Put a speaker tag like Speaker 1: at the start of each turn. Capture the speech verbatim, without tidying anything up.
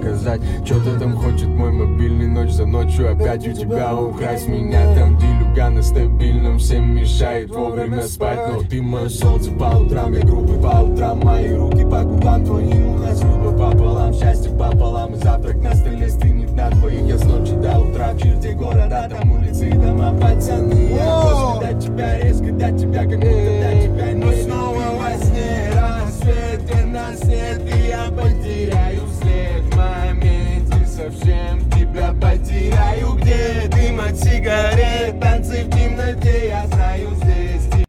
Speaker 1: показать. Что-то там хочет мой мобильный, ночь за ночью опять у тебя украсть меня. Там делюга на стабильном, всем мешает вовремя спать. Но ты мое солнце по утрам, я грубый по утрам. Мои руки по губам твоим, у нас грубо пополам. Счастье пополам, и завтрак на столе стынет на двоих. Я с ночи до утра в черте города, там улицы и дома, пацаны. Я когда тебя резко, до тебя как будто до тебя нет.